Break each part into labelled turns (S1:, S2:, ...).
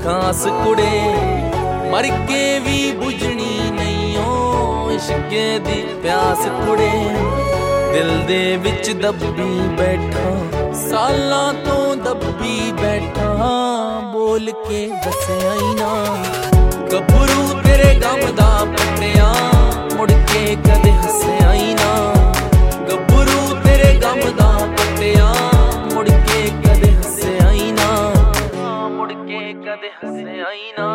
S1: खास कुड़े मर के भी बुझनी नहीं ओ इश्के दी प्यास कुड़े दिल दे विच दब्बी बैठा सालां तो दब्बी बैठा बोल के दस्सिया ही ना गभरू तेरे गम दा पट्टिया मुड़ के कदे हस्सिया ही ना गभरू तेरे गम दा पट्टिया मुड़ के कदे हस्सिया ही ना मुड़ के कदे हस्सिया ही ना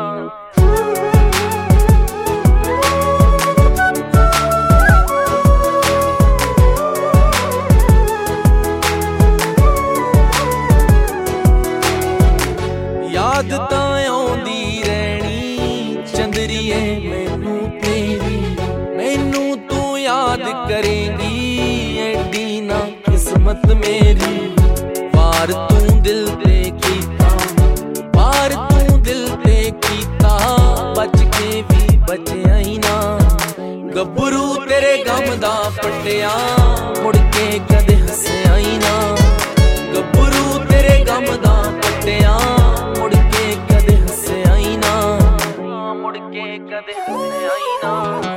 S1: याद तां आउंदी रहनी चंदरिए मैनू तेरी मैनू तू याद करेंगी एडी ना किस्मत मेरी पार तू दिल ते कीता पार तू दिल ते कीता बच के भी बचिया ही ना गभरू तेरे गम दा पट्टिया मुड़ के कदे हस्सिया ही ना गभरू तेरे गम दा पट्टिया मुड़ के कदे हस्सिया ही ना मुड़ के कदे हस्सिया ही ना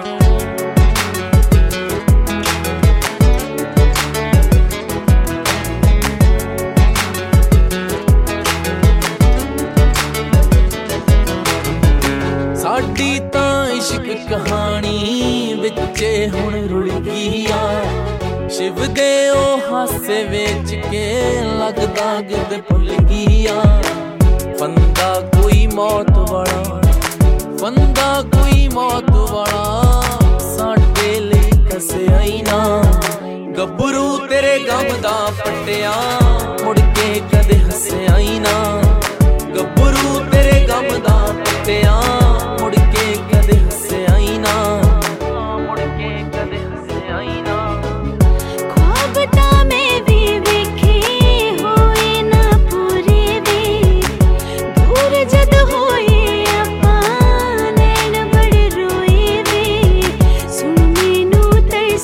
S1: साडी तां इश्क कहानी विचे हुण रुड़ गई आ शिव दे ओ हासे वेच के लगदा गिद भुल गई आ फंदा कोई मौत वाला फंदा कोई मौत वाला साडे लई कसिया ही ना गभरू तेरे गम दा पट्टिया मुड़ के कदे हस्सिया ही ना गभरू तेरे गम दा पट्टिया मुड़ के कदे हस्सिया ही ना मुड़ के कदे हस्सिया ही ना
S2: ख्वाब तां मैं भी वेखे होए ना पूरे वे दूर जद होए आपां नैन बड़े रोए वे सुनने नू तरस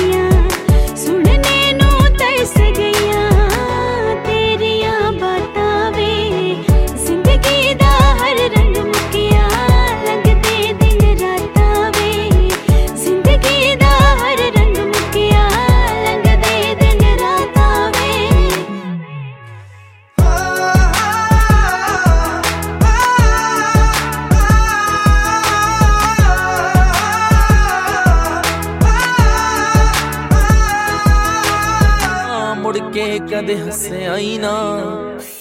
S2: गईयां तेरियां बातां वे जिंदगी दा हर रंग मुकिया लगदे दिन रातां वे जिंदगी दा हर रंग मुकिया लगदे दिन रातां वे
S1: मुड़ के कदे हस्सिया ही ना।